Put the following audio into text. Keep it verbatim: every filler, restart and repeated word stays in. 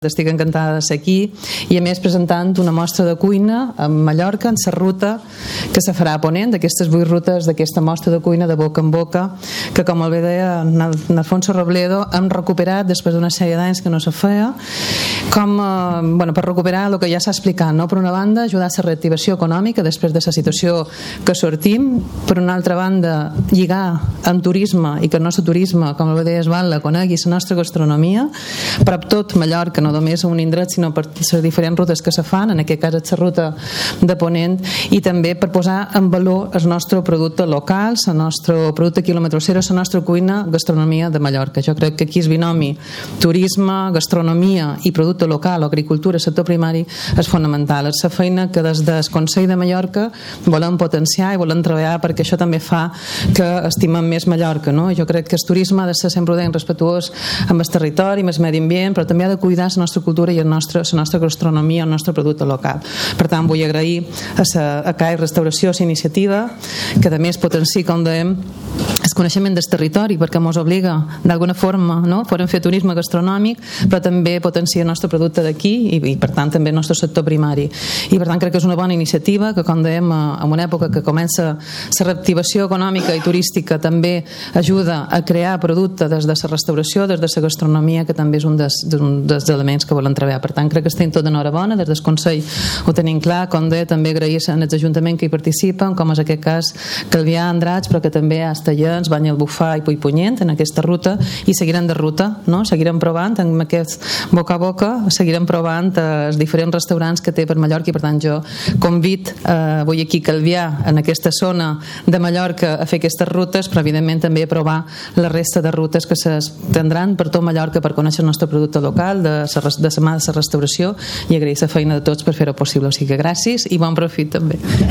Estic encantada de ser aquí i a més presentant una mostra de cuina a Mallorca en la ruta que se farà a Ponent, d'aquestes vuit rutes d'aquesta mostra de cuina de boca en boca que, com el bé deia Alfonso Robledo, hem recuperat després d'una sèrie d'anys que no se feia com, eh, bueno, per recuperar el que ja s'ha explicat, no? Per una banda ajudar a la reactivació econòmica després de la situació que sortim, per una altra banda lligar amb turisme i que el nostre turisme, com el bé deia Esbal, conegui la nostra gastronomia per a tot Mallorca, no només a un indret sinó per les diferents rutes que se fan, en aquest cas és la ruta de Ponent, i també per posar en valor el nostre producte local, el nostre producte quilòmetre zero, la nostra cuina, gastronomia de Mallorca. Jo crec que aquí el binomi turisme, gastronomia i producte local o agricultura, sector primari, és fonamental. És la feina que des del Consell de Mallorca volem potenciar i volem treballar perquè això també fa que estimem més Mallorca, no? Jo crec que el turisme ha de ser sempre ben respectuós amb el territori, amb el medi ambient, però també ha de cuidar la nostra cultura i el nostre, la nostra gastronomia, el nostre producte local. Per tant, vull agrair a, la, a C A I Restauració la iniciativa, que a més potencia, com dèiem, el coneixement del territori, perquè ens obliga d'alguna forma, no? Podem fer turisme gastronòmic, però també potencia el nostre producte d'aquí i, i per tant també el nostre sector primari. I per tant crec que és una bona iniciativa que, com dèiem, en una època que comença la reactivació econòmica i turística, també ajuda a crear producte des de la restauració, des de la gastronomia, que també és un dels, un dels elements que volen treballar. Per tant, crec que estem tot enhorabona, des del Consell ho tenim clar, com deia, també agrair als ajuntaments que hi participen, com és aquest cas Calvià, Andratx, però que també a Estellens, Banyalbufar i Puigpunyent en aquesta ruta, i seguirem de ruta, no? Seguirem provant amb aquest boca a boca, seguirem provant els diferents restaurants que té per Mallorca, i per tant jo convit, eh, vull aquí Calvià, en aquesta zona de Mallorca, a fer aquestes rutes, però evidentment també a provar la resta de rutes que se tindran per tot Mallorca per conèixer el nostre producte local, de la de la mà de la restauració, i agrair la feina de tots per fer-ho possible. O sigui que gràcies i bon profit també.